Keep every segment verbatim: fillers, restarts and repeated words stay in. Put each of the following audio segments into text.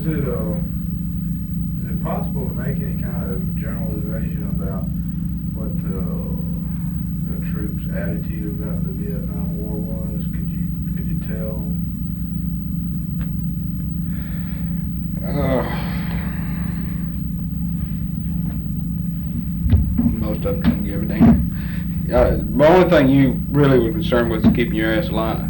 is it uh, is it possible to make any kind of generalization about what the, the troops' attitude about the Vietnam War was? Could you could you tell? Uh, most of them didn't give a damn. Uh, the only thing you really were concerned with is keeping your ass alive.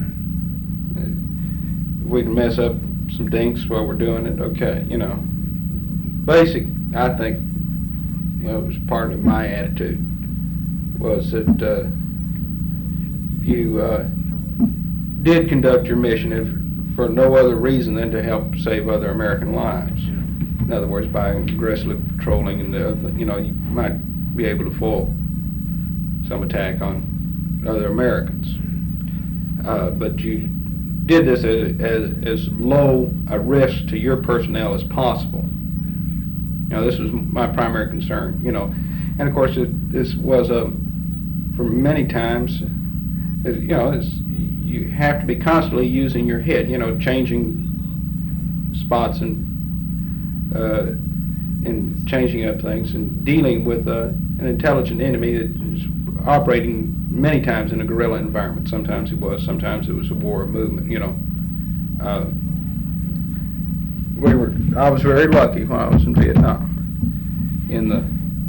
If we can mess up some dinks while we're doing it, okay, you know. Basic, I think, you know, it was part of my attitude, was that uh, you uh, did conduct your mission if, for no other reason than to help save other American lives. In other words, by aggressively patrolling, and the other, you know, you might be able to foil some attack on other Americans. Uh, but you did this as, as, as low a risk to your personnel as possible. You know, this was my primary concern, you know. And of course, it, this was a, for many times, it, you know, it's, you have to be constantly using your head, you know, changing spots and uh, and changing up things and dealing with uh, an intelligent enemy that is operating many times in a guerrilla environment. Sometimes it was, sometimes it was a war movement, you know. Uh, we were, I was very lucky when I was in Vietnam. In the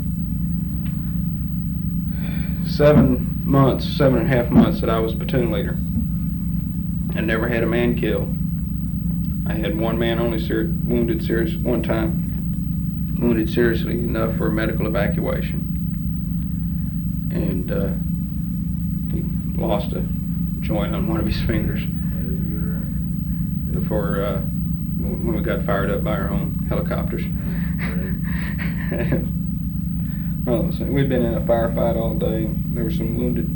seven months, seven and a half months that I was platoon leader, I never had a man killed. I had one man only ser wounded serious one time, wounded seriously enough for medical evacuation. And uh, he lost a joint on one of his fingers before uh, when we got fired up by our own helicopters. Well, so we'd been in a firefight all day. There were some wounded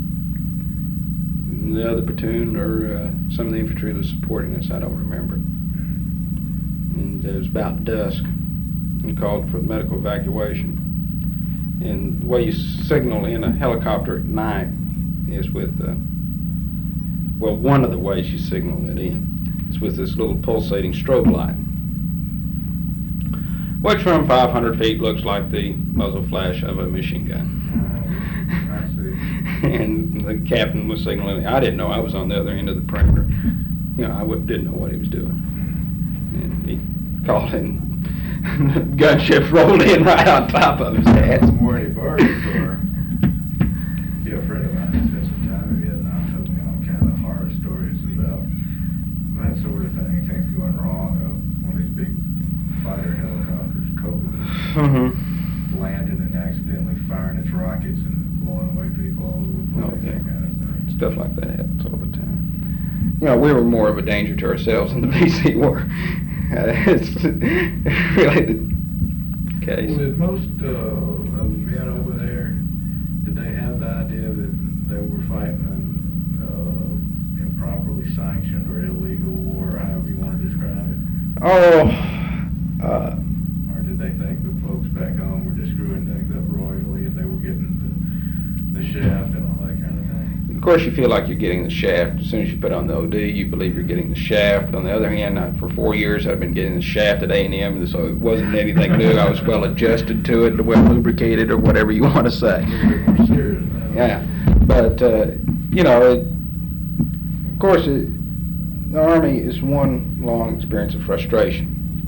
in the other platoon, or uh, some of the infantry that was supporting us. I don't remember. And it was about dusk, and called for medical evacuation. And the way you signal in a helicopter at night is with, uh, well, one of the ways you signal it in is with this little pulsating strobe light, which from five hundred feet looks like the muzzle flash of a machine gun. Oh, I see. And the captain was signaling. I didn't know I was on the other end of the perimeter. You know, I would, didn't know what he was doing. And he called in. Gunships rolled in right on top of his ass. Morty Burke, or yeah, a friend of mine who spent some time in Vietnam, told me all kind of horror stories about that sort of thing, things going wrong. Uh, one of these big fighter helicopters, Cobra, Mm-hmm. landing and accidentally firing its rockets and blowing away people all over the place. Oh, yeah. That kind of thing. Stuff like that happens all the time. You know, we were more of a danger to ourselves than the V C were. Uh, it's really the case. Well, did most uh, of the men over there, did they have the idea that they were fighting an uh, improperly sanctioned or illegal war, or however you want to describe it? Oh, uh, Or did they think the folks back home were just screwing things up royally and they were getting the, the shaft and all that kind of thing? of course, you feel like you're getting the shaft. As soon as you put on the O D, you believe you're getting the shaft. On the other hand, I, for four years, I've been getting the shaft at A and M, so it wasn't anything new. I was well adjusted to it, well lubricated, or whatever you want to say. A little bit more serious now. Yeah, but, uh, you know, it, of course, it, the Army is one long experience of frustration.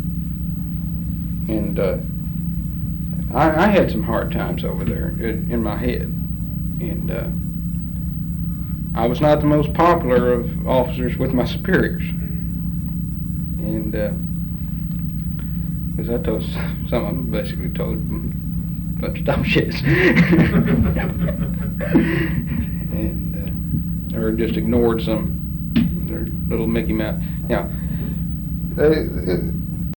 And uh, I, I had some hard times over there in, in my head. And uh, I was not the most popular of officers with my superiors. And, because uh, I told some of them, basically told a bunch of dumb shits. And, uh, or just ignored some, their little Mickey Mouse. You know, uh,